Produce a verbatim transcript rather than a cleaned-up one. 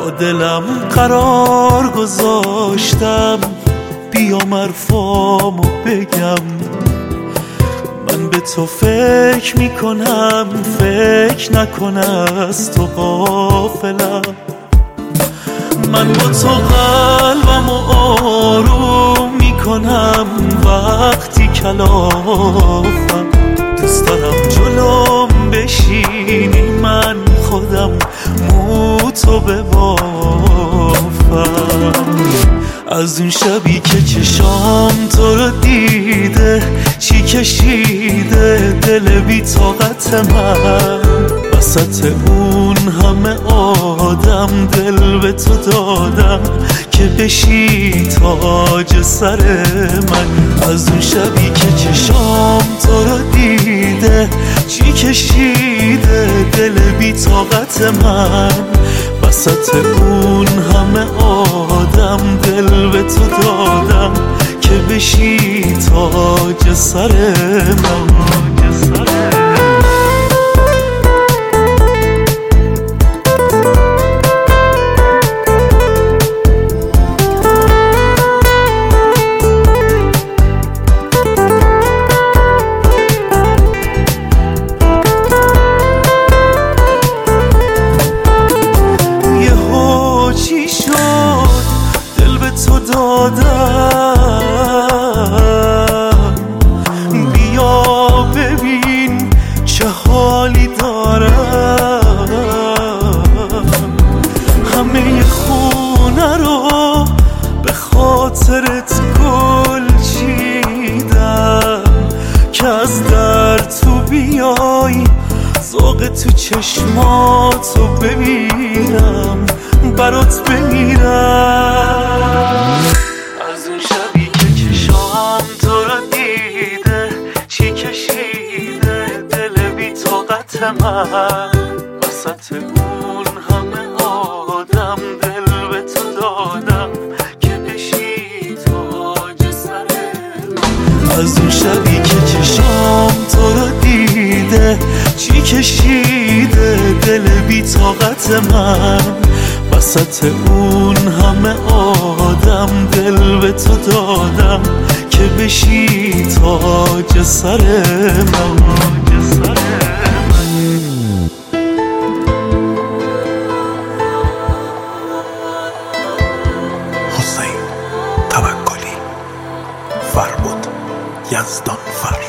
با دلم قرار گذاشتم بیام حرفامو بگم. من به تو فکر میکنم، فکر نکن از تو غافلم. من با تو قلبم و آروم میکنم وقتی کلافم. دوست دارم جلوم بشینی، من خودم مو تو ببافم. از اون شبی که چشام تو رو دیده، چی کشیده دل بی طاقت من. وسط اون همه آدم دل به تو دادم که بشی تاج سر من. از اون شبی که چشام تو رو دیده، چی کشیده دل بی طاقت من. وسط اون همه آدم دل به تو دادم که بشی تاج سر من. تو دادم بیا ببین چه حالی دارم. همه خونه رو به خاطرت گل چیدم که از در تو بیای ذوق تو چشماتو ببینم، برات بمیرم. از اون شبی که چشام تو رو دیده، چی کشیده دل بی طاقت من. وسط اون همه آدم دل به تو دادم که بشی تاج سر من. از اون شبی که چشام تو رو دیده، چی کشیده دل بی طاقت من. وسط اون همه آدم دل به تو دادم که بشی تاج سر من. حسین توکلی، فربود یزدان فر.